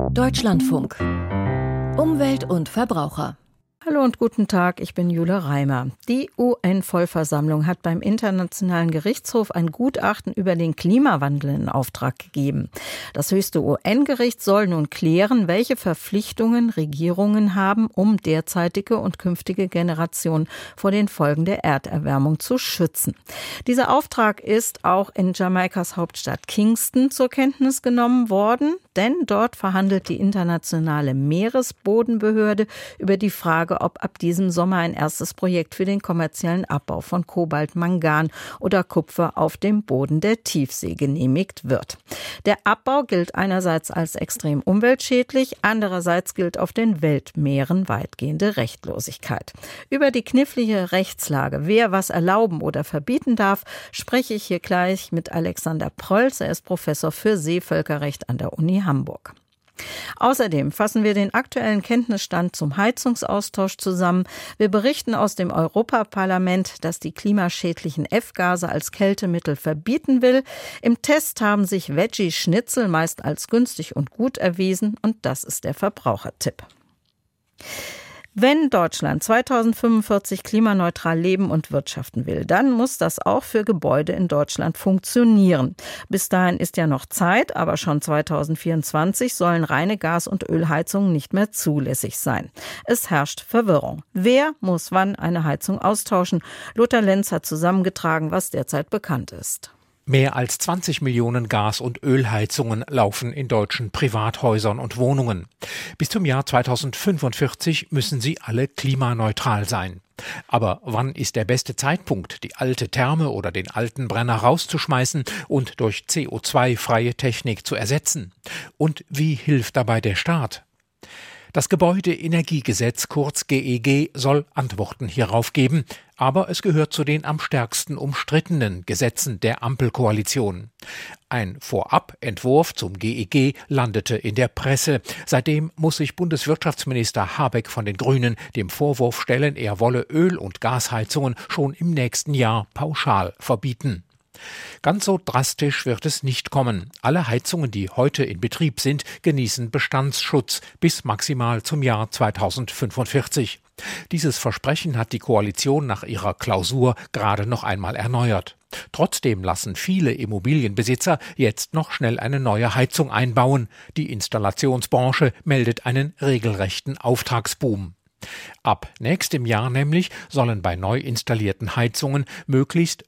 Deutschlandfunk. Umwelt und Verbraucher. Hallo und guten Tag, ich bin Jule Reimer. Die UN-Vollversammlung hat beim Internationalen Gerichtshof ein Gutachten über den Klimawandel in Auftrag gegeben. Das höchste UN-Gericht soll nun klären, welche Verpflichtungen Regierungen haben, um derzeitige und künftige Generationen vor den Folgen der Erderwärmung zu schützen. Dieser Auftrag ist auch in Jamaikas Hauptstadt Kingston zur Kenntnis genommen worden, denn dort verhandelt die internationale Meeresbodenbehörde über die Frage, ob ab diesem Sommer ein erstes Projekt für den kommerziellen Abbau von Kobalt, Mangan oder Kupfer auf dem Boden der Tiefsee genehmigt wird. Der Abbau gilt einerseits als extrem umweltschädlich, andererseits gilt auf den Weltmeeren weitgehende Rechtlosigkeit. Über die knifflige Rechtslage, wer was erlauben oder verbieten darf, spreche ich hier gleich mit Alexander Prölz. Er ist Professor für Seevölkerrecht an der Uni Hamburg. Außerdem fassen wir den aktuellen Kenntnisstand zum Heizungsaustausch zusammen. Wir berichten aus dem Europaparlament, das die klimaschädlichen F-Gase als Kältemittel verbieten will. Im Test haben sich Veggie-Schnitzel meist als günstig und gut erwiesen, und das ist der Verbrauchertipp. Wenn Deutschland 2045 klimaneutral leben und wirtschaften will, dann muss das auch für Gebäude in Deutschland funktionieren. Bis dahin ist ja noch Zeit, aber schon 2024 sollen reine Gas- und Ölheizungen nicht mehr zulässig sein. Es herrscht Verwirrung. Wer muss wann eine Heizung austauschen? Lothar Lenz hat zusammengetragen, was derzeit bekannt ist. Mehr als 20 Millionen Gas- und Ölheizungen laufen in deutschen Privathäusern und Wohnungen. Bis zum Jahr 2045 müssen sie alle klimaneutral sein. Aber wann ist der beste Zeitpunkt, die alte Therme oder den alten Brenner rauszuschmeißen und durch CO2-freie Technik zu ersetzen? Und wie hilft dabei der Staat? Das Gebäudeenergiegesetz, kurz GEG, soll Antworten hierauf geben, aber es gehört zu den am stärksten umstrittenen Gesetzen der Ampelkoalition. Ein Vorabentwurf zum GEG landete in der Presse. Seitdem muss sich Bundeswirtschaftsminister Habeck von den Grünen dem Vorwurf stellen, er wolle Öl- und Gasheizungen schon im nächsten Jahr pauschal verbieten. Ganz so drastisch wird es nicht kommen. Alle Heizungen, die heute in Betrieb sind, genießen Bestandsschutz bis maximal zum Jahr 2045. Dieses Versprechen hat die Koalition nach ihrer Klausur gerade noch einmal erneuert. Trotzdem lassen viele Immobilienbesitzer jetzt noch schnell eine neue Heizung einbauen. Die Installationsbranche meldet einen regelrechten Auftragsboom. Ab nächstem Jahr nämlich sollen bei neu installierten Heizungen möglichst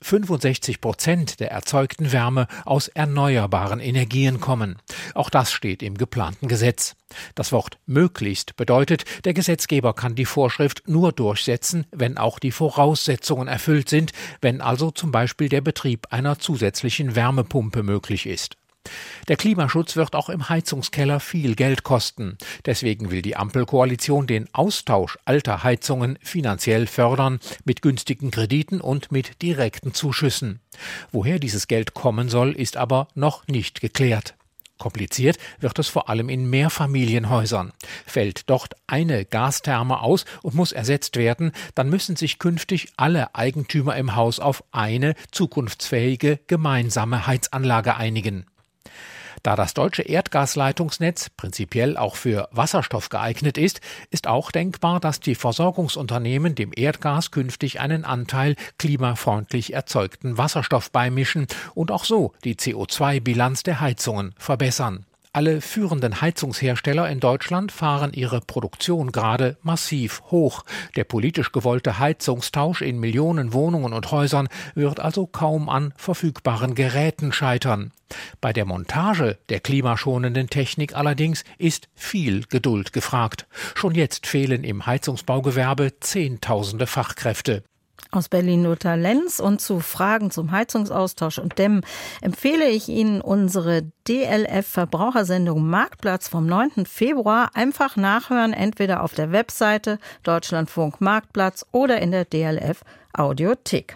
65% der erzeugten Wärme aus erneuerbaren Energien kommen. Auch das steht im geplanten Gesetz. Das Wort möglichst bedeutet, der Gesetzgeber kann die Vorschrift nur durchsetzen, wenn auch die Voraussetzungen erfüllt sind, wenn also zum Beispiel der Betrieb einer zusätzlichen Wärmepumpe möglich ist. Der Klimaschutz wird auch im Heizungskeller viel Geld kosten. Deswegen will die Ampelkoalition den Austausch alter Heizungen finanziell fördern, mit günstigen Krediten und mit direkten Zuschüssen. Woher dieses Geld kommen soll, ist aber noch nicht geklärt. Kompliziert wird es vor allem in Mehrfamilienhäusern. Fällt dort eine Gastherme aus und muss ersetzt werden, dann müssen sich künftig alle Eigentümer im Haus auf eine zukunftsfähige gemeinsame Heizanlage einigen. Da das deutsche Erdgasleitungsnetz prinzipiell auch für Wasserstoff geeignet ist, ist auch denkbar, dass die Versorgungsunternehmen dem Erdgas künftig einen Anteil klimafreundlich erzeugten Wasserstoff beimischen und auch so die CO2-Bilanz der Heizungen verbessern. Alle führenden Heizungshersteller in Deutschland fahren ihre Produktion gerade massiv hoch. Der politisch gewollte Heizungstausch in Millionen Wohnungen und Häusern wird also kaum an verfügbaren Geräten scheitern. Bei der Montage der klimaschonenden Technik allerdings ist viel Geduld gefragt. Schon jetzt fehlen im Heizungsbaugewerbe Zehntausende Fachkräfte. Aus Berlin Lothar Lenz, und zu Fragen zum Heizungsaustausch und Dämmen empfehle ich Ihnen unsere DLF-Verbrauchersendung Marktplatz vom 9. Februar. Einfach nachhören, entweder auf der Webseite Deutschlandfunk Marktplatz oder in der DLF Audiothek.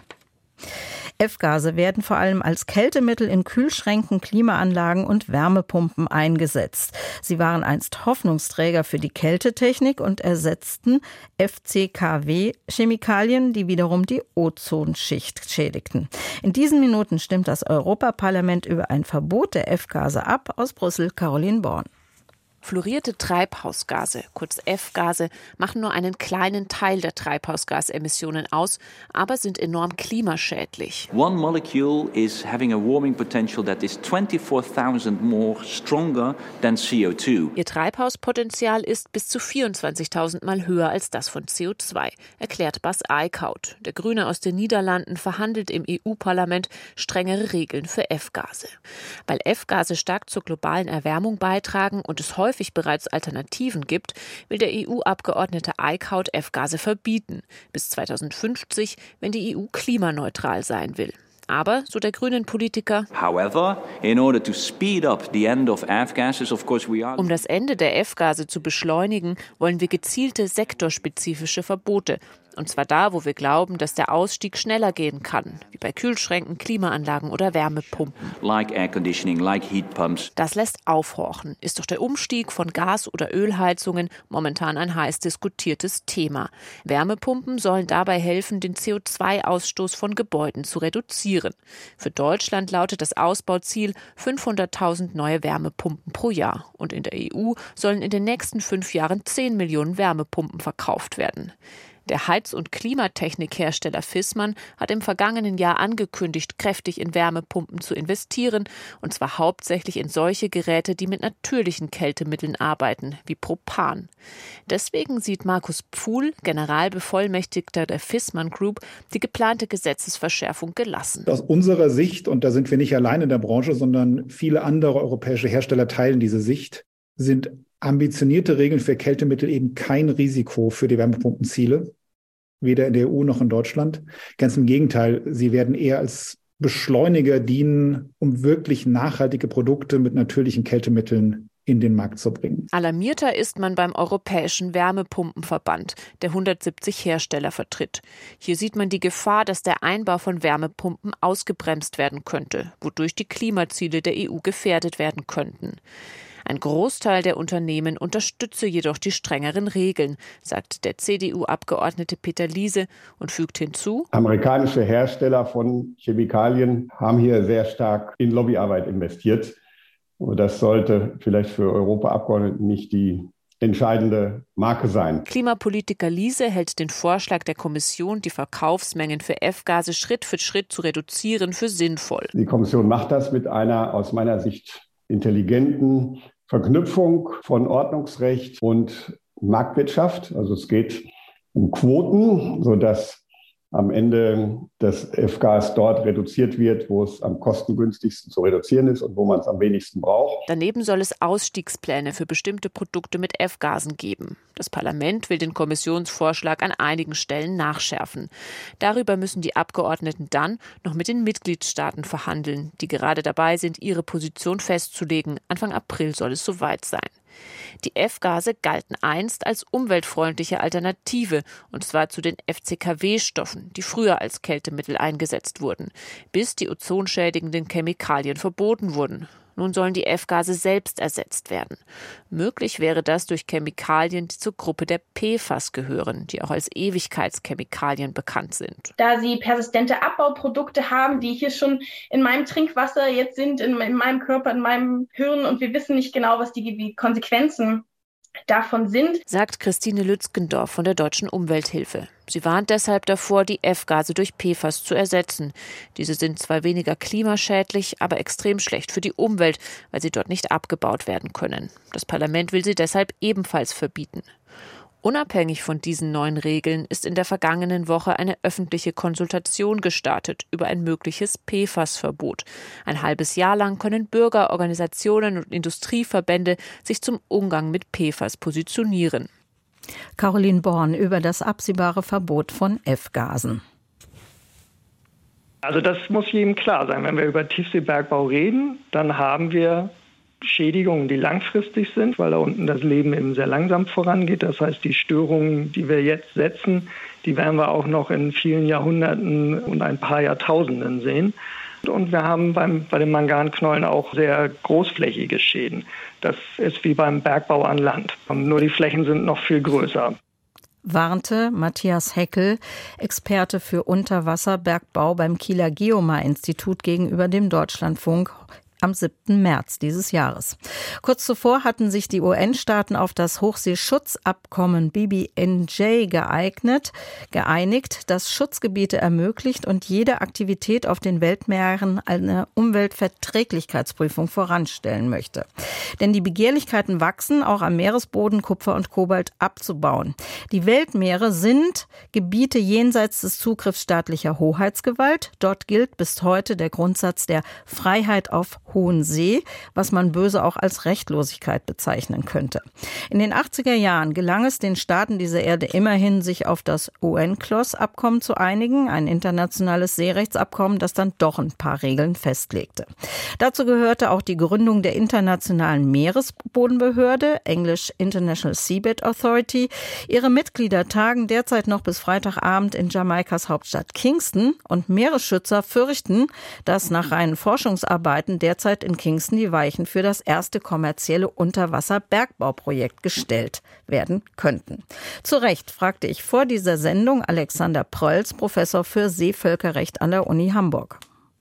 F-Gase werden vor allem als Kältemittel in Kühlschränken, Klimaanlagen und Wärmepumpen eingesetzt. Sie waren einst Hoffnungsträger für die Kältetechnik und ersetzten FCKW-Chemikalien, die wiederum die Ozonschicht schädigten. In diesen Minuten stimmt das Europaparlament über ein Verbot der F-Gase ab. Aus Brüssel, Caroline Born. Fluorierte Treibhausgase, kurz F-Gase, machen nur einen kleinen Teil der Treibhausgasemissionen aus, aber sind enorm klimaschädlich. One molecule is having a warming potential that is 24,000 more stronger than CO2. Ihr Treibhauspotenzial ist bis zu 24.000 Mal höher als das von CO2, erklärt Bas Eickhout. Der Grüne aus den Niederlanden verhandelt im EU-Parlament strengere Regeln für F-Gase. Weil F-Gase stark zur globalen Erwärmung beitragen und es häufig bereits Alternativen gibt, will der EU-Abgeordnete Eickhout F-Gase verbieten, bis 2050, wenn die EU klimaneutral sein will. Aber, so der grünen Politiker, um das Ende der F-Gase zu beschleunigen, wollen wir gezielte sektorspezifische Verbote. Und zwar da, wo wir glauben, dass der Ausstieg schneller gehen kann, wie bei Kühlschränken, Klimaanlagen oder Wärmepumpen. Like air conditioning, like heat pumps. Das lässt aufhorchen. Ist doch der Umstieg von Gas- oder Ölheizungen momentan ein heiß diskutiertes Thema. Wärmepumpen sollen dabei helfen, den CO2-Ausstoß von Gebäuden zu reduzieren. Für Deutschland lautet das Ausbauziel 500.000 neue Wärmepumpen pro Jahr. Und in der EU sollen in den nächsten 5 Jahren 10 Millionen Wärmepumpen verkauft werden. Der Heiz- und Klimatechnikhersteller Viessmann hat im vergangenen Jahr angekündigt, kräftig in Wärmepumpen zu investieren, und zwar hauptsächlich in solche Geräte, die mit natürlichen Kältemitteln arbeiten, wie Propan. Deswegen sieht Markus Pfuhl, Generalbevollmächtigter der Viessmann Group, die geplante Gesetzesverschärfung gelassen. Aus unserer Sicht, und da sind wir nicht allein in der Branche, sondern viele andere europäische Hersteller teilen diese Sicht, sind ambitionierte Regeln für Kältemittel eben kein Risiko für die Wärmepumpenziele, weder in der EU noch in Deutschland. Ganz im Gegenteil, sie werden eher als Beschleuniger dienen, um wirklich nachhaltige Produkte mit natürlichen Kältemitteln in den Markt zu bringen. Alarmierter ist man beim Europäischen Wärmepumpenverband, der 170 Hersteller vertritt. Hier sieht man die Gefahr, dass der Einbau von Wärmepumpen ausgebremst werden könnte, wodurch die Klimaziele der EU gefährdet werden könnten. Ein Großteil der Unternehmen unterstütze jedoch die strengeren Regeln, sagt der CDU-Abgeordnete Peter Liese und fügt hinzu: Amerikanische Hersteller von Chemikalien haben hier sehr stark in Lobbyarbeit investiert. Und das sollte vielleicht für Europaabgeordnete nicht die entscheidende Marke sein. Klimapolitiker Liese hält den Vorschlag der Kommission, die Verkaufsmengen für F-Gase Schritt für Schritt zu reduzieren, für sinnvoll. Die Kommission macht das mit einer aus meiner Sicht intelligenten Verknüpfung von Ordnungsrecht und Marktwirtschaft. Also es geht um Quoten, sodass am Ende das F-Gas dort reduziert wird, wo es am kostengünstigsten zu reduzieren ist und wo man es am wenigsten braucht. Daneben soll es Ausstiegspläne für bestimmte Produkte mit F-Gasen geben. Das Parlament will den Kommissionsvorschlag an einigen Stellen nachschärfen. Darüber müssen die Abgeordneten dann noch mit den Mitgliedstaaten verhandeln, die gerade dabei sind, ihre Position festzulegen. Anfang April soll es soweit sein. Die F-Gase galten einst als umweltfreundliche Alternative, und zwar zu den FCKW-Stoffen, die früher als Kältemittel eingesetzt wurden, bis die ozonschädigenden Chemikalien verboten wurden. Nun sollen die F-Gase selbst ersetzt werden. Möglich wäre das durch Chemikalien, die zur Gruppe der PFAS gehören, die auch als Ewigkeitschemikalien bekannt sind. Da sie persistente Abbauprodukte haben, die hier schon in meinem Trinkwasser jetzt sind, in meinem Körper, in meinem Hirn, und wir wissen nicht genau, was die Konsequenzen davon sind, sagt Christine Lützgendorf von der Deutschen Umwelthilfe. Sie warnt deshalb davor, die F-Gase durch PFAS zu ersetzen. Diese sind zwar weniger klimaschädlich, aber extrem schlecht für die Umwelt, weil sie dort nicht abgebaut werden können. Das Parlament will sie deshalb ebenfalls verbieten. Unabhängig von diesen neuen Regeln ist in der vergangenen Woche eine öffentliche Konsultation gestartet über ein mögliches PFAS-Verbot. Ein halbes Jahr lang können Bürger, Organisationen und Industrieverbände sich zum Umgang mit PFAS positionieren. Caroline Born über das absehbare Verbot von F-Gasen. Also das muss jedem klar sein. Wenn wir über Tiefseebergbau reden, dann haben wir Schädigungen, die langfristig sind, weil da unten das Leben eben sehr langsam vorangeht. Das heißt, die Störungen, die wir jetzt setzen, die werden wir auch noch in vielen Jahrhunderten und ein paar Jahrtausenden sehen. Und wir haben bei den Manganknollen auch sehr großflächige Schäden. Das ist wie beim Bergbau an Land. Nur die Flächen sind noch viel größer. Warnte Matthias Heckel, Experte für Unterwasserbergbau beim Kieler Geomar-Institut, gegenüber dem Deutschlandfunk am 7. März dieses Jahres. Kurz zuvor hatten sich die UN-Staaten auf das Hochseeschutzabkommen BBNJ geeinigt, das Schutzgebiete ermöglicht und jede Aktivität auf den Weltmeeren eine Umweltverträglichkeitsprüfung voranstellen möchte. Denn die Begehrlichkeiten wachsen, auch am Meeresboden Kupfer und Kobalt abzubauen. Die Weltmeere sind Gebiete jenseits des Zugriffs staatlicher Hoheitsgewalt. Dort gilt bis heute der Grundsatz der Freiheit auf hohen See, was man böse auch als Rechtlosigkeit bezeichnen könnte. In den 80er Jahren gelang es den Staaten dieser Erde immerhin, sich auf das UNCLOS-Abkommen zu einigen, ein internationales Seerechtsabkommen, das dann doch ein paar Regeln festlegte. Dazu gehörte auch die Gründung der Internationalen Meeresbodenbehörde, englisch International Seabed Authority. Ihre Mitglieder tagen derzeit noch bis Freitagabend in Jamaikas Hauptstadt Kingston und Meeresschützer fürchten, dass nach reinen Forschungsarbeiten derzeit in Kingston die Weichen für das erste kommerzielle Unterwasserbergbauprojekt gestellt werden könnten. Zu Recht fragte ich vor dieser Sendung Alexander Prölz, Professor für Seevölkerrecht an der Uni Hamburg.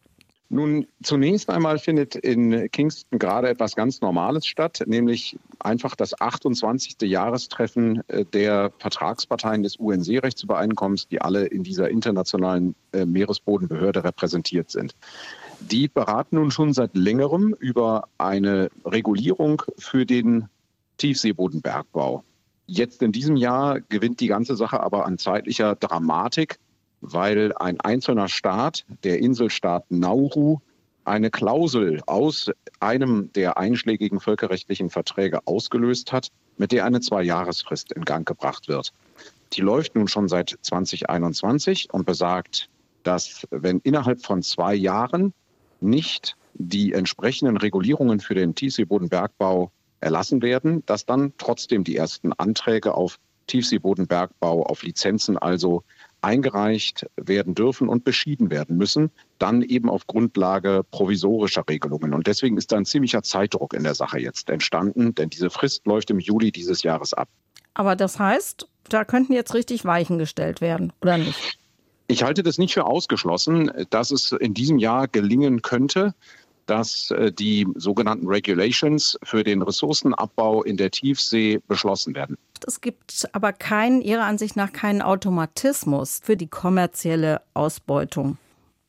Nun, zunächst einmal findet in Kingston gerade etwas ganz Normales statt, nämlich einfach das 28. Jahrestreffen der Vertragsparteien des UN-Seerechtsübereinkommens, die alle in dieser internationalen Meeresbodenbehörde repräsentiert sind. Die beraten nun schon seit längerem über eine Regulierung für den Tiefseebodenbergbau. Jetzt in diesem Jahr gewinnt die ganze Sache aber an zeitlicher Dramatik, weil ein einzelner Staat, der Inselstaat Nauru, eine Klausel aus einem der einschlägigen völkerrechtlichen Verträge ausgelöst hat, mit der eine 2-Jahresfrist in Gang gebracht wird. Die läuft nun schon seit 2021 und besagt, dass wenn innerhalb von 2 Jahren nicht die entsprechenden Regulierungen für den Tiefseebodenbergbau erlassen werden, dass dann trotzdem die ersten Anträge auf Tiefseebodenbergbau, auf Lizenzen also eingereicht werden dürfen und beschieden werden müssen, dann eben auf Grundlage provisorischer Regelungen. Und deswegen ist da ein ziemlicher Zeitdruck in der Sache jetzt entstanden, denn diese Frist läuft im Juli dieses Jahres ab. Aber das heißt, da könnten jetzt richtig Weichen gestellt werden, oder nicht? Ich halte das nicht für ausgeschlossen, dass es in diesem Jahr gelingen könnte, dass die sogenannten Regulations für den Ressourcenabbau in der Tiefsee beschlossen werden. Es gibt aber Ihrer Ansicht nach keinen Automatismus für die kommerzielle Ausbeutung.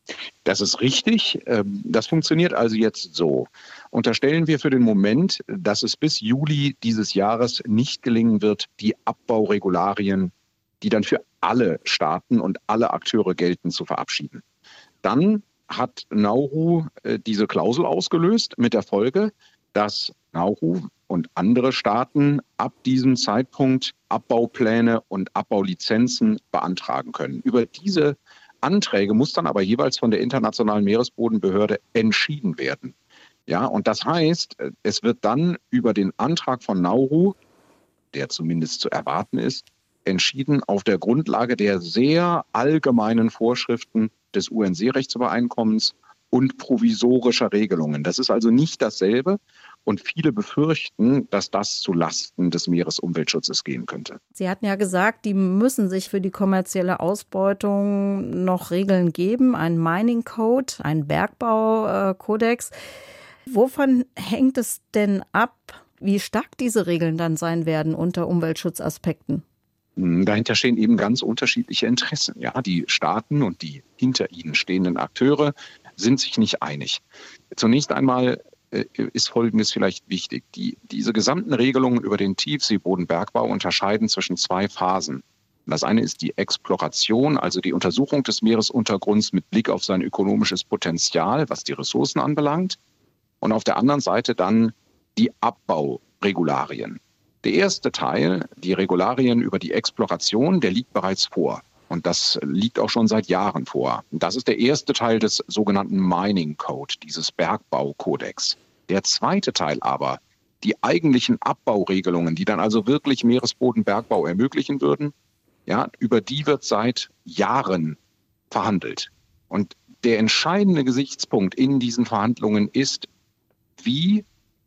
Das ist richtig. Das funktioniert also jetzt so. Unterstellen wir für den Moment, dass es bis Juli dieses Jahres nicht gelingen wird, die Abbauregularien, die dann für alle Staaten und alle Akteure gelten, zu verabschieden. Dann hat Nauru diese Klausel ausgelöst mit der Folge, dass Nauru und andere Staaten ab diesem Zeitpunkt Abbaupläne und Abbaulizenzen beantragen können. Über diese Anträge muss dann aber jeweils von der Internationalen Meeresbodenbehörde entschieden werden. Ja, und das heißt, es wird dann über den Antrag von Nauru, der zumindest zu erwarten ist, entschieden auf der Grundlage der sehr allgemeinen Vorschriften des UN-Seerechtsübereinkommens und provisorischer Regelungen. Das ist also nicht dasselbe und viele befürchten, dass das zu Lasten des Meeresumweltschutzes gehen könnte. Sie hatten ja gesagt, die müssen sich für die kommerzielle Ausbeutung noch Regeln geben, ein Mining Code, ein Bergbaukodex. Wovon hängt es denn ab, wie stark diese Regeln dann sein werden unter Umweltschutzaspekten? Dahinter stehen eben ganz unterschiedliche Interessen. Ja, die Staaten und die hinter ihnen stehenden Akteure sind sich nicht einig. Zunächst einmal ist Folgendes vielleicht wichtig. Diese gesamten Regelungen über den Tiefseebodenbergbau unterscheiden zwischen 2 Phasen. Das eine ist die Exploration, also die Untersuchung des Meeresuntergrunds mit Blick auf sein ökonomisches Potenzial, was die Ressourcen anbelangt. Und auf der anderen Seite dann die Abbauregularien. Der erste Teil, die Regularien über die Exploration, der liegt bereits vor. Und das liegt auch schon seit Jahren vor. Das ist der erste Teil des sogenannten Mining Code, dieses Bergbaukodex. Der zweite Teil aber, die eigentlichen Abbauregelungen, die dann also wirklich Meeresbodenbergbau ermöglichen würden, ja, über die wird seit Jahren verhandelt. Und der entscheidende Gesichtspunkt in diesen Verhandlungen ist, wie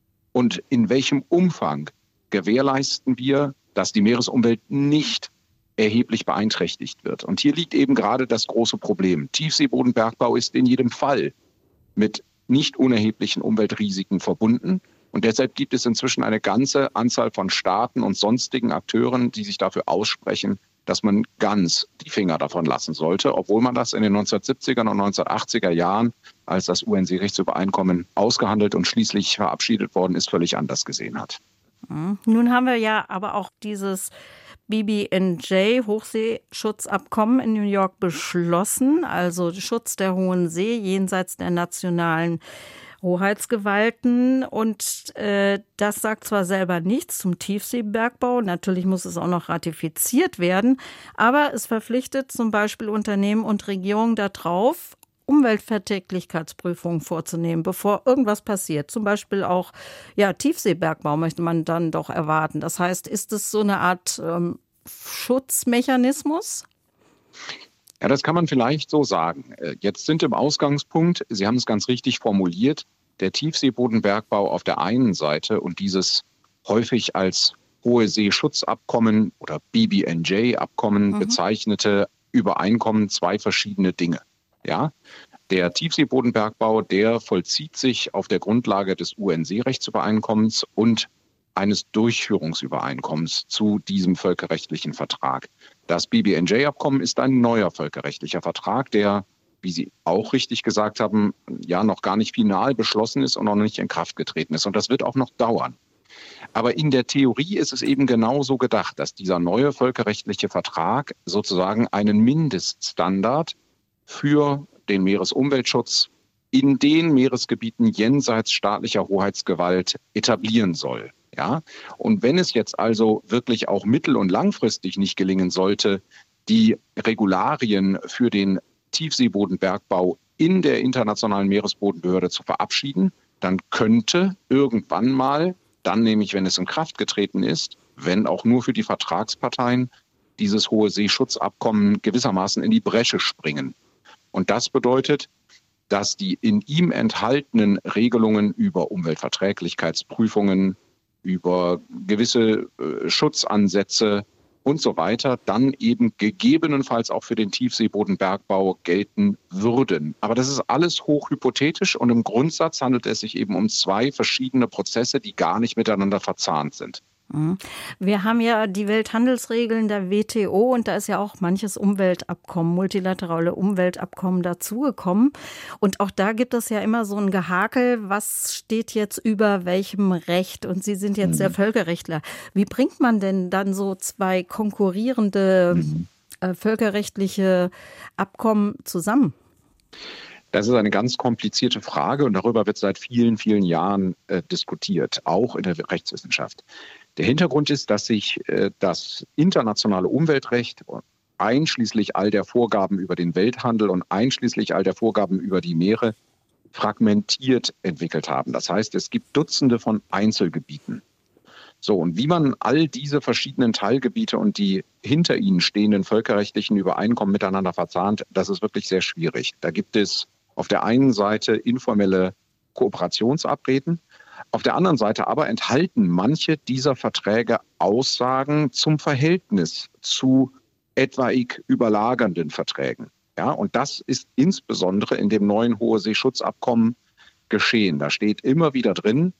und in welchem Umfang gewährleisten wir, dass die Meeresumwelt nicht erheblich beeinträchtigt wird. Und hier liegt eben gerade das große Problem. Tiefseebodenbergbau ist in jedem Fall mit nicht unerheblichen Umweltrisiken verbunden. Und deshalb gibt es inzwischen eine ganze Anzahl von Staaten und sonstigen Akteuren, die sich dafür aussprechen, dass man ganz die Finger davon lassen sollte, obwohl man das in den 1970er und 1980er Jahren, als das UNC-Rechtsübereinkommen ausgehandelt und schließlich verabschiedet worden ist, völlig anders gesehen hat. Nun haben wir ja aber auch dieses BBNJ Hochseeschutzabkommen in New York beschlossen, also Schutz der Hohen See jenseits der nationalen Hoheitsgewalten. Und das sagt zwar selber nichts zum Tiefseebergbau, natürlich muss es auch noch ratifiziert werden, aber es verpflichtet zum Beispiel Unternehmen und Regierungen darauf, Umweltverträglichkeitsprüfungen vorzunehmen, bevor irgendwas passiert. Zum Beispiel auch Tiefseebergbau möchte man dann doch erwarten. Das heißt, ist es so eine Art Schutzmechanismus? Ja, das kann man vielleicht so sagen. Jetzt sind im Ausgangspunkt, Sie haben es ganz richtig formuliert, der Tiefseebodenbergbau auf der einen Seite und dieses häufig als Hohe Seeschutzabkommen oder BBNJ-Abkommen bezeichnete Übereinkommen zwei verschiedene Dinge. Ja, der Tiefseebodenbergbau, der vollzieht sich auf der Grundlage des UN-Seerechtsübereinkommens und eines Durchführungsübereinkommens zu diesem völkerrechtlichen Vertrag. Das BBNJ-Abkommen ist ein neuer völkerrechtlicher Vertrag, der, wie Sie auch richtig gesagt haben, ja noch gar nicht final beschlossen ist und noch nicht in Kraft getreten ist. Und das wird auch noch dauern. Aber in der Theorie ist es eben genauso gedacht, dass dieser neue völkerrechtliche Vertrag sozusagen einen Mindeststandard für den Meeresumweltschutz in den Meeresgebieten jenseits staatlicher Hoheitsgewalt etablieren soll. Ja? Und wenn es jetzt also wirklich auch mittel- und langfristig nicht gelingen sollte, die Regularien für den Tiefseebodenbergbau in der Internationalen Meeresbodenbehörde zu verabschieden, dann könnte irgendwann mal, dann nämlich, wenn es in Kraft getreten ist, wenn auch nur für die Vertragsparteien, dieses Hohe Seeschutzabkommen gewissermaßen in die Bresche springen. Und das bedeutet, dass die in ihm enthaltenen Regelungen über Umweltverträglichkeitsprüfungen, über gewisse Schutzansätze und so weiter dann eben gegebenenfalls auch für den Tiefseebodenbergbau gelten würden. Aber das ist alles hochhypothetisch und im Grundsatz handelt es sich eben um zwei verschiedene Prozesse, die gar nicht miteinander verzahnt sind. Wir haben ja die Welthandelsregeln der WTO und da ist ja auch manches Umweltabkommen, multilaterale Umweltabkommen dazugekommen. Und auch da gibt es ja immer so ein Gehakel, was steht jetzt über welchem Recht? Und Sie sind jetzt der Völkerrechtler. Wie bringt man denn dann so zwei konkurrierende völkerrechtliche Abkommen zusammen? Das ist eine ganz komplizierte Frage und darüber wird seit vielen, vielen Jahren diskutiert, auch in der Rechtswissenschaft. Der Hintergrund ist, dass sich das internationale Umweltrecht einschließlich all der Vorgaben über den Welthandel und einschließlich all der Vorgaben über die Meere fragmentiert entwickelt haben. Das heißt, es gibt Dutzende von Einzelgebieten. So, und wie man all diese verschiedenen Teilgebiete und die hinter ihnen stehenden völkerrechtlichen Übereinkommen miteinander verzahnt, das ist wirklich sehr schwierig. Da gibt es auf der einen Seite informelle Kooperationsabreden, auf der anderen Seite aber enthalten manche dieser Verträge Aussagen zum Verhältnis zu etwaig überlagernden Verträgen. Ja, und das ist insbesondere in dem neuen Hohe Seeschutzabkommen geschehen. Da steht immer wieder drin,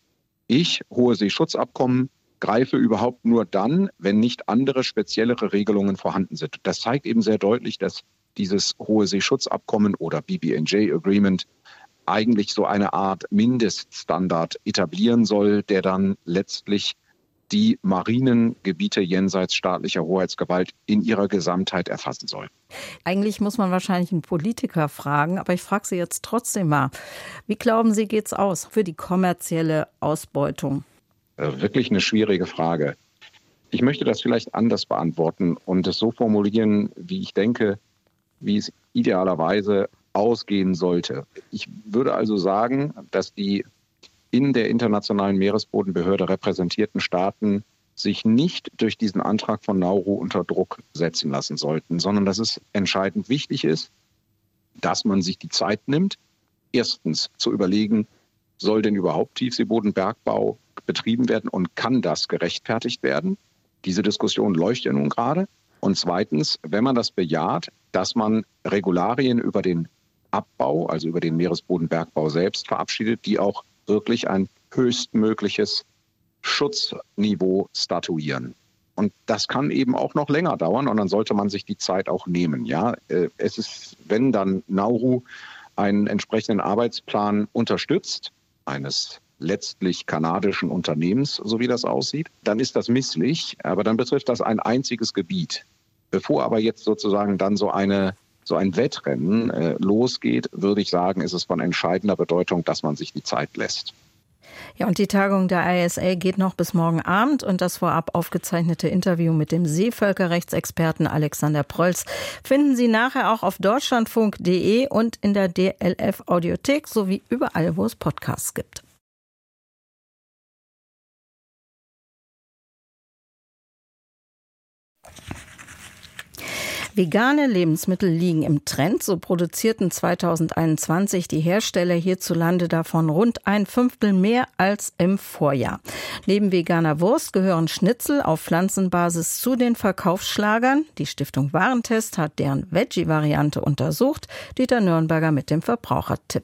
Hohe Seeschutzabkommen, greife überhaupt nur dann, wenn nicht andere speziellere Regelungen vorhanden sind. Das zeigt eben sehr deutlich, dass dieses Hohe Seeschutzabkommen oder BBNJ Agreement eigentlich so eine Art Mindeststandard etablieren soll, der dann letztlich die marinen Gebiete jenseits staatlicher Hoheitsgewalt in ihrer Gesamtheit erfassen soll. Eigentlich muss man wahrscheinlich einen Politiker fragen, aber ich frage Sie jetzt trotzdem mal. Wie glauben Sie, geht's aus für die kommerzielle Ausbeutung? Wirklich eine schwierige Frage. Ich möchte das vielleicht anders beantworten und es so formulieren, wie ich denke, wie es idealerweise ausgehen sollte. Ich würde also sagen, dass die in der Internationalen Meeresbodenbehörde repräsentierten Staaten sich nicht durch diesen Antrag von Nauru unter Druck setzen lassen sollten, sondern dass es entscheidend wichtig ist, dass man sich die Zeit nimmt, erstens zu überlegen, soll denn überhaupt Tiefseebodenbergbau betrieben werden und kann das gerechtfertigt werden? Diese Diskussion läuft ja nun gerade. Und zweitens, wenn man das bejaht, dass man Regularien über den Abbau, also über den Meeresbodenbergbau selbst verabschiedet, die auch wirklich ein höchstmögliches Schutzniveau statuieren. Und das kann eben auch noch länger dauern und dann sollte man sich die Zeit auch nehmen. Ja, es ist, wenn dann Nauru einen entsprechenden Arbeitsplan unterstützt, eines letztlich kanadischen Unternehmens, so wie das aussieht, dann ist das misslich, aber dann betrifft das ein einziges Gebiet. Bevor aber jetzt sozusagen dann so ein Wettrennen losgeht, würde ich sagen, ist es von entscheidender Bedeutung, dass man sich die Zeit lässt. Ja, und die Tagung der ISA geht noch bis morgen Abend und das vorab aufgezeichnete Interview mit dem Seevölkerrechtsexperten Alexander Prölz finden Sie nachher auch auf deutschlandfunk.de und in der DLF Audiothek sowie überall, wo es Podcasts gibt. Vegane Lebensmittel liegen im Trend. So produzierten 2021 die Hersteller hierzulande davon rund 1/5 mehr als im Vorjahr. Neben veganer Wurst gehören Schnitzel auf Pflanzenbasis zu den Verkaufsschlagern. Die Stiftung Warentest hat deren Veggie-Variante untersucht. Dieter Nürnberger mit dem Verbrauchertipp.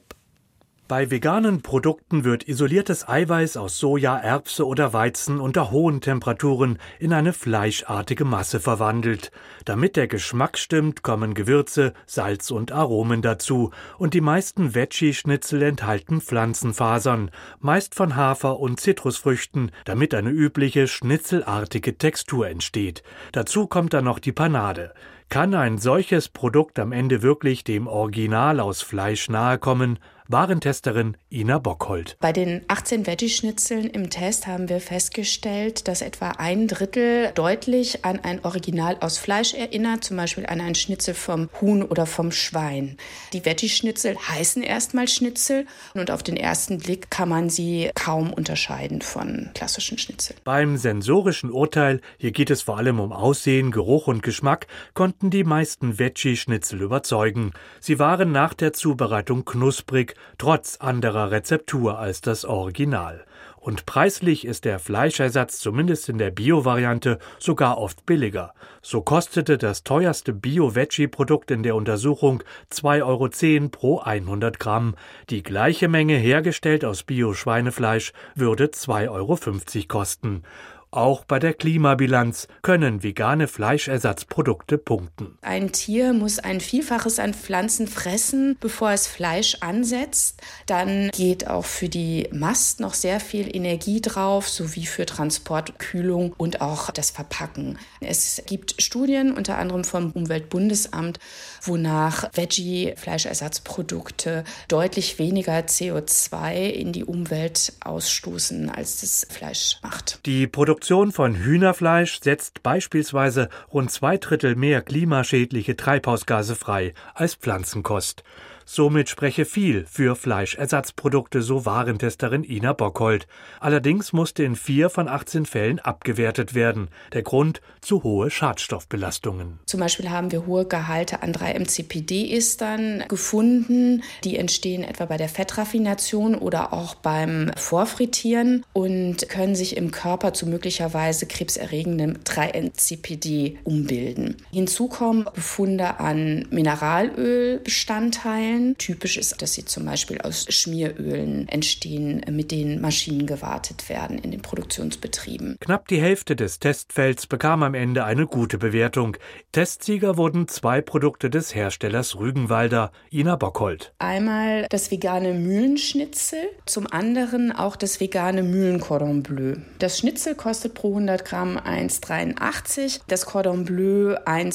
Bei veganen Produkten wird isoliertes Eiweiß aus Soja, Erbse oder Weizen unter hohen Temperaturen in eine fleischartige Masse verwandelt. Damit der Geschmack stimmt, kommen Gewürze, Salz und Aromen dazu. Und die meisten Veggie-Schnitzel enthalten Pflanzenfasern, meist von Hafer- und Zitrusfrüchten, damit eine übliche schnitzelartige Textur entsteht. Dazu kommt dann noch die Panade. Kann ein solches Produkt am Ende wirklich dem Original aus Fleisch nahe kommen? Warentesterin Ina Bockhold. Bei den 18 Veggie-Schnitzeln im Test haben wir festgestellt, dass etwa 1/3 deutlich an ein Original aus Fleisch erinnert, zum Beispiel an ein Schnitzel vom Huhn oder vom Schwein. Die Veggie-Schnitzel heißen erstmal Schnitzel und auf den ersten Blick kann man sie kaum unterscheiden von klassischen Schnitzeln. Beim sensorischen Urteil, hier geht es vor allem um Aussehen, Geruch und Geschmack, konnten die meisten Veggie-Schnitzel überzeugen. Sie waren nach der Zubereitung knusprig, trotz anderer Rezeptur als das Original. Und preislich ist der Fleischersatz zumindest in der Bio-Variante sogar oft billiger. So kostete das teuerste Bio-Veggie-Produkt in der Untersuchung 2,10 € pro 100 Gramm. Die gleiche Menge hergestellt aus Bio-Schweinefleisch würde 2,50 € kosten. Auch bei der Klimabilanz können vegane Fleischersatzprodukte punkten. Ein Tier muss ein Vielfaches an Pflanzen fressen, bevor es Fleisch ansetzt. Dann geht auch für die Mast noch sehr viel Energie drauf, sowie für Transport, Kühlung und auch das Verpacken. Es gibt Studien, unter anderem vom Umweltbundesamt, wonach Veggie-Fleischersatzprodukte deutlich weniger CO2 in die Umwelt ausstoßen, als das Fleisch macht. Die Produktion von Hühnerfleisch setzt beispielsweise rund 2/3 mehr klimaschädliche Treibhausgase frei als Pflanzenkost. Somit spreche viel für Fleischersatzprodukte, so Warentesterin Ina Bockhold. Allerdings musste in 4 von 18 Fällen abgewertet werden. Der Grund: zu hohe Schadstoffbelastungen. Zum Beispiel haben wir hohe Gehalte an 3-MCPD-Estern gefunden. Die entstehen etwa bei der Fettraffination oder auch beim Vorfrittieren und können sich im Körper zu möglicherweise krebserregendem 3-MCPD umbilden. Hinzu kommen Befunde an Mineralölbestandteilen. Typisch ist, dass sie zum Beispiel aus Schmierölen entstehen, mit denen Maschinen gewartet werden in den Produktionsbetrieben. Knapp die Hälfte des Testfelds bekam am Ende eine gute Bewertung. Testsieger wurden 2 Produkte des Herstellers Rügenwalder. Ina Bockhold. Einmal das vegane Mühlenschnitzel, zum anderen auch das vegane Mühlencordon Bleu. Das Schnitzel kostet pro 100 Gramm 1,83, das Cordon Bleu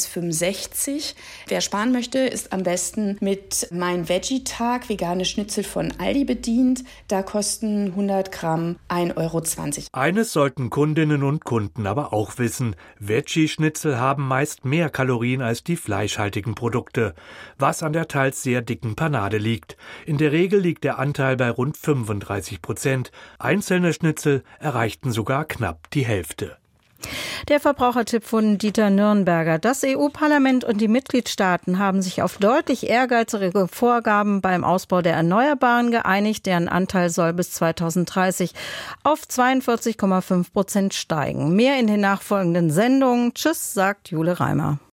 1,65. Wer sparen möchte, ist am besten mit Mein Veggie-Tag vegane Schnitzel von Aldi bedient. Da kosten 100 Gramm 1,20 €. Eines sollten Kundinnen und Kunden aber auch wissen: Veggie-Schnitzel haben meist mehr Kalorien als die fleischhaltigen Produkte, was an der teils sehr dicken Panade liegt. In der Regel liegt der Anteil bei rund 35%. Einzelne Schnitzel erreichten sogar knapp die Hälfte. Der Verbrauchertipp von Dieter Nürnberger. Das EU-Parlament und die Mitgliedstaaten haben sich auf deutlich ehrgeizige Vorgaben beim Ausbau der Erneuerbaren geeinigt. Deren Anteil soll bis 2030 auf 42,5% steigen. Mehr in den nachfolgenden Sendungen. Tschüss, sagt Jule Reimer.